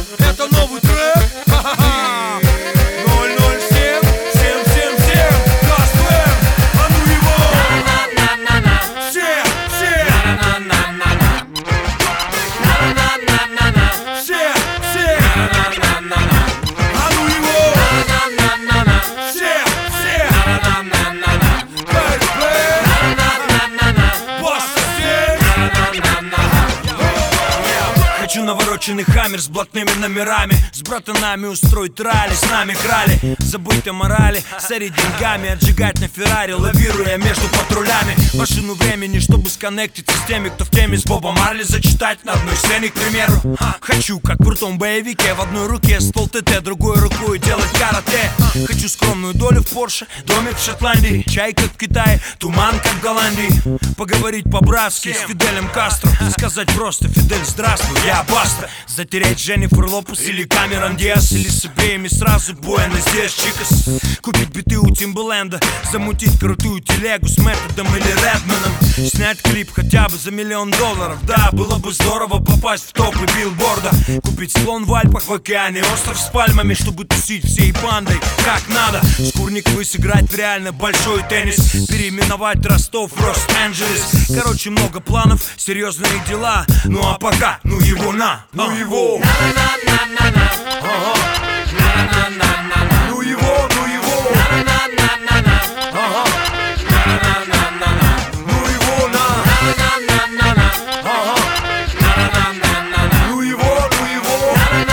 Это новый трек. Ха-ха-ха. 007 777 Каспер. А ну его. Все, все. Все, все. А ну его. Все, все. Хочу навороченный хаммер с блатными номерами, с братанами устроить ралли, с нами крали. Забыть о морали, сорить деньгами, отжигать на Феррари, лавируя между патрулями. Машину времени, чтобы сконнектиться с теми, кто в теме, с Бобом Марли зачитать на одной сцене, к примеру. Хочу, как в крутом боевике, в одной руке ствол ТТ, другой рукой делать карате. Хочу скромную долю в Порше, домик в Шотландии, чай как в Китае, туман как в Голландии. Поговорить по-братски с Фиделем Кастро, сказать просто: Фидель, здравствуй, я Баста. Затереть Дженнифер Лопес или Камерон Диас, или с обеими сразу Буэнос Диас Чикас. Купить биты у Тимбаленда, замутить крутую телегу с Методом или Редманом. Снять клип хотя бы за $1 миллион. Да, было бы здорово попасть в топы билборда. Купить склон в Альпах, в океане, остров с пальмами, чтобы тусить всей бандой как надо. С Курниковой сыграть в реально большой теннис, переименовать Ростов в Лос-Анджелес. Короче, много планов, серьезные дела. Ну а пока, ну его на, ну его. Ну его, ну его. Ну его на. Ну его, ну его.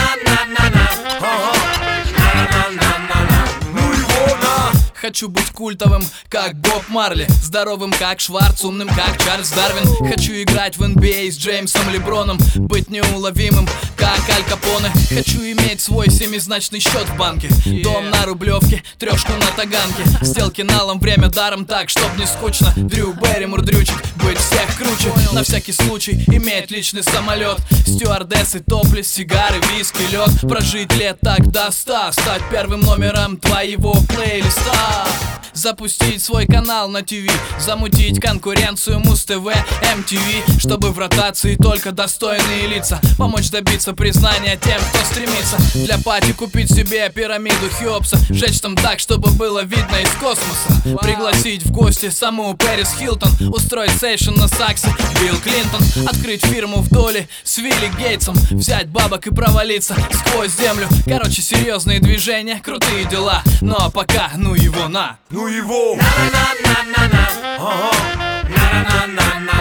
Ну его на. Хочу быть культовым, как Боб Марли, здоровым, как Шварц, умным, как Чарльз Дарвин. Хочу играть в NBA с Джеймсом Леброном, быть неуловимым, как Аль Капоне. Хочу иметь свой семизначный счет в банке, дом на Рублевке, трешку на Таганке, сделки налом, время даром, так, чтоб не скучно. Дрю Берримор, дрючек, быть всех круче. На всякий случай иметь личный самолет, стюардессы, топлес, сигары, виски, лед. Прожить лет так до 100, стать первым номером твоего плейлиста. Запустить свой канал на ТВ, замутить конкуренцию Муз-ТВ, MTV, чтобы в ротации только достойные лица. Помочь добиться признания тем, кто стремится. Для пати купить себе пирамиду Хеопса, сжечь там так, чтобы было видно из космоса. Пригласить в гости саму Пэрис Хилтон, устроить сейшн на саксе Билл Клинтон. Открыть фирму в доле с Вилли Гейтсом, взять бабок и провалиться сквозь землю. Короче, серьезные движения, крутые дела. Ну а пока, ну его на. Ну его. Na na na na na. Ага. Na na na na.